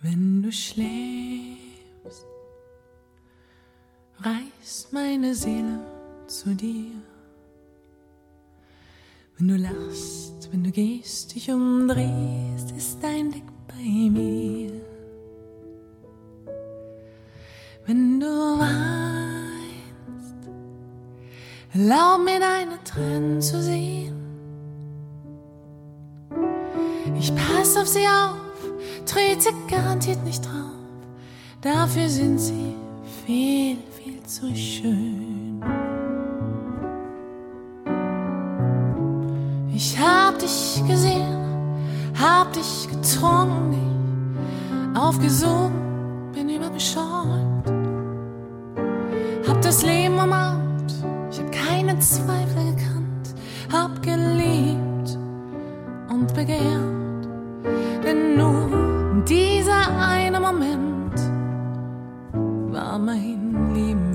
Wenn du schläfst, reißt meine Seele zu dir. Wenn du lachst, wenn du gehst, dich umdrehst, ist dein Blick bei mir. Wenn du weinst, erlaub mir deine Tränen zu sehen. Ich pass auf sie auf, trete garantiert nicht drauf, dafür sind sie viel, viel zu schön. Ich hab dich gesehen, hab dich getrunken, dich aufgesogen, bin überbeschäumt, hab das Leben umarmt, ich hab keine Zweifel gekannt, hab geliebt und begehrt, denn nur dieser eine Moment war mein Leben